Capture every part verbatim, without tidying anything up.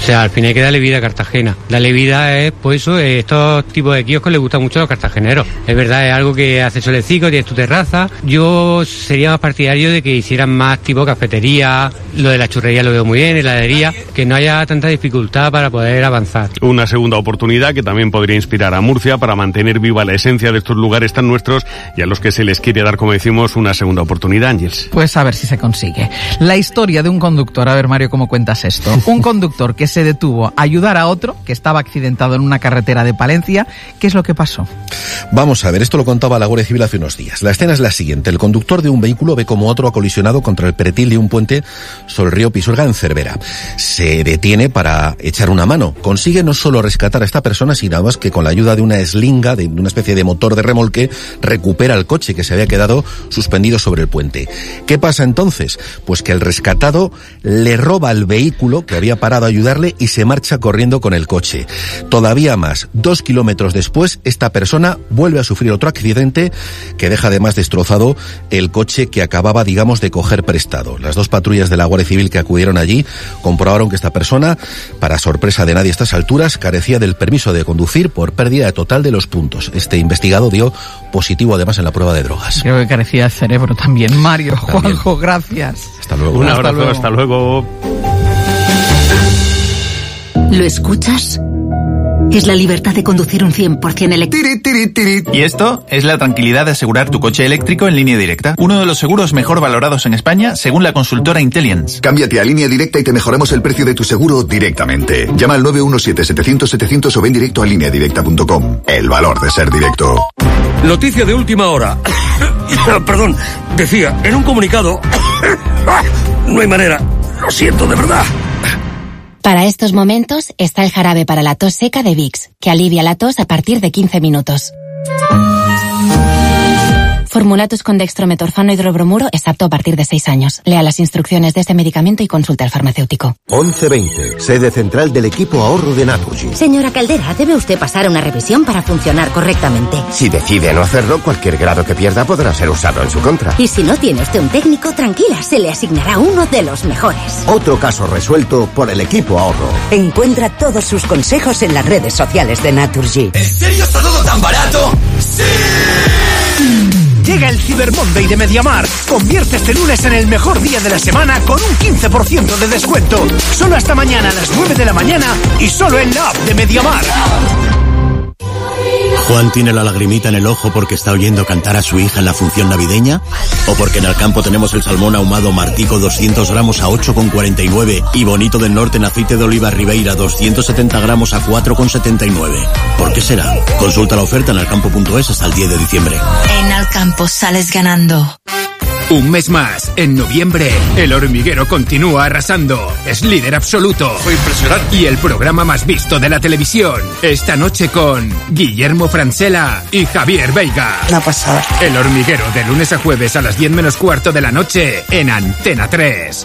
sea, al final hay que darle vida a Cartagena. Darle vida es, pues eso, estos tipos de kioscos les gustan mucho a los cartageneros. Es verdad, es algo que hace solecito, tienes tu terraza. Yo sería más partidario de que hicieran más tipo cafetería, lo de la churrería lo veo muy bien, heladería, que no haya tanta dificultad para poder avanzar. Una segunda oportunidad que también podría inspirar a Murcia para mantener viva la esencia de estos lugares tan nuestros y a los que se les quiere dar, como decimos, una segunda oportunidad, Ángels. Pues a ver si se consigue. La historia de un conductor, a ver Mario, ¿cómo cuentas esto? Un conductor que se detuvo a ayudar a otro que estaba accidentado en una carretera de Palencia. ¿Qué es lo que pasó? Vamos a ver, esto lo contaba la Guardia Civil hace unos días. La escena es la siguiente. El conductor de un vehículo ve como otro ha colisionado contra el pretil de un puente sobre el río Pisuerga en Cervera. Se detiene para echar una mano. Consigue no solo rescatar a esta persona, sino además que con la ayuda de una eslinga, de una especie de motor de remolque, recupera el coche que se había quedado suspendido sobre el puente. ¿Qué pasa entonces? Pues que el rescatado le roba el vehículo que había parado a ayudarle y se marcha corriendo con el coche. Todavía más, dos kilómetros después, esta persona vuelve a sufrir otro accidente que deja además destrozado el coche que acababa, digamos, de coger prestado. Las dos patrullas de la Guardia Civil que acudieron allí comprobaron que esta persona, para sorpresa de nadie a estas alturas, carecía del permiso de conducir por pérdida total de los puntos. Este investigado dio positivo además en la prueba de drogas. Creo que carecía de cerebro también. Mario, también. Juanjo, gracias. Hasta luego. Un hasta abrazo, luego. hasta luego. ¿Lo escuchas? Es la libertad de conducir un cien por ciento eléctrico. Y esto es la tranquilidad de asegurar tu coche eléctrico en Línea Directa. Uno de los seguros mejor valorados en España, según la consultora Intelliance. Cámbiate a Línea Directa y te mejoramos el precio de tu seguro directamente. Llama al nueve uno siete, setecientos, setecientos o ven directo a línea directa punto com. El valor de ser directo. Noticia de última hora. Perdón, decía, en un comunicado... No hay manera. Lo siento, de verdad. Para estos momentos está el jarabe para la tos seca de Vicks, que alivia la tos a partir de quince minutos. Formulatus con dextrometorfano hidrobromuro es apto a partir de seis años. Lea las instrucciones de este medicamento y consulte al farmacéutico. once veinte, sede central del equipo ahorro de Naturgy. Señora Caldera, debe usted pasar una revisión para funcionar correctamente. Si decide no hacerlo, cualquier grado que pierda podrá ser usado en su contra. Y si no tiene usted un técnico, tranquila, se le asignará uno de los mejores. Otro caso resuelto por el equipo ahorro. Encuentra todos sus consejos en las redes sociales de Naturgy. ¿En serio está todo tan barato? ¡Sí! Llega el Cyber Monday de MediaMar. Convierte este lunes en el mejor día de la semana con un quince por ciento de descuento. Solo hasta mañana a las nueve de la mañana y solo en la app de MediaMar. ¿Juan tiene la lagrimita en el ojo porque está oyendo cantar a su hija en la función navideña? ¿O porque en el campo tenemos el salmón ahumado Martico doscientos gramos a ocho con cuarenta y nueve y Bonito del Norte en aceite de oliva Ribeira doscientos setenta gramos a cuatro con setenta y nueve? ¿Por qué será? Consulta la oferta en alcampo punto es hasta el diez de diciembre. En Alcampo sales ganando. Un mes más, en noviembre, El Hormiguero continúa arrasando. Es líder absoluto. Fue impresionante. Y el programa más visto de la televisión. Esta noche con Guillermo Francella y Javier Veiga. Una pasada. El Hormiguero, de lunes a jueves a las diez menos cuarto de la noche, en Antena tres.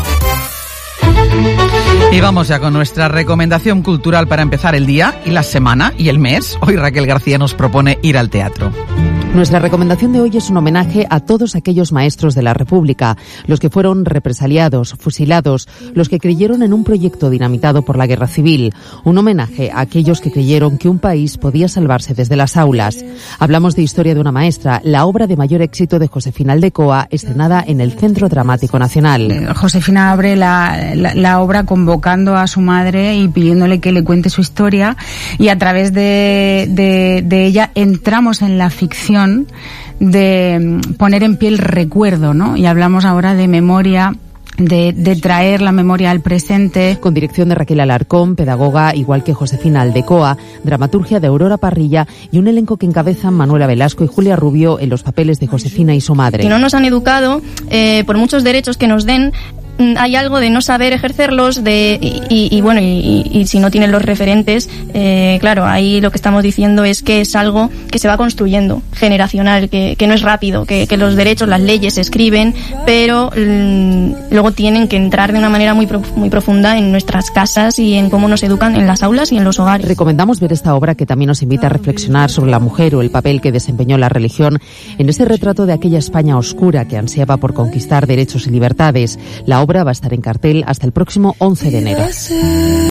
Y vamos ya con nuestra recomendación cultural para empezar el día y la semana y el mes. Hoy Raquel García nos propone ir al teatro. Nuestra recomendación de hoy es un homenaje a todos aquellos maestros de la República, los que fueron represaliados, fusilados, los que creyeron en un proyecto dinamitado por la Guerra Civil, un homenaje a aquellos que creyeron que un país podía salvarse desde las aulas. Hablamos de Historia de una maestra, la obra de mayor éxito de Josefina Aldecoa, estrenada en el Centro Dramático Nacional. Josefina abre la, la, la obra convocando a su madre y pidiéndole que le cuente su historia, y a través de, de, de ella entramos en la ficción de poner en pie el recuerdo, ¿no? Y hablamos ahora de memoria, de, de traer la memoria al presente. Con dirección de Raquel Alarcón, pedagoga igual que Josefina Aldecoa, dramaturgia de Aurora Parrilla y un elenco que encabezan Manuela Velasco y Julia Rubio en los papeles de Josefina y su madre. Si no nos han educado, eh, por muchos derechos que nos den, hay algo de no saber ejercerlos, de y, y, y bueno, y, y, y si no tienen los referentes, eh, claro, ahí lo que estamos diciendo es que es algo que se va construyendo, generacional, que, que no es rápido, que, que los derechos, las leyes se escriben, pero mmm, luego tienen que entrar de una manera muy, muy profunda en nuestras casas y en cómo nos educan en las aulas y en los hogares. Recomendamos ver esta obra que también nos invita a reflexionar sobre la mujer o el papel que desempeñó la religión en ese retrato de aquella España oscura que ansiaba por conquistar derechos y libertades. La obra va a estar en cartel hasta el próximo once de enero.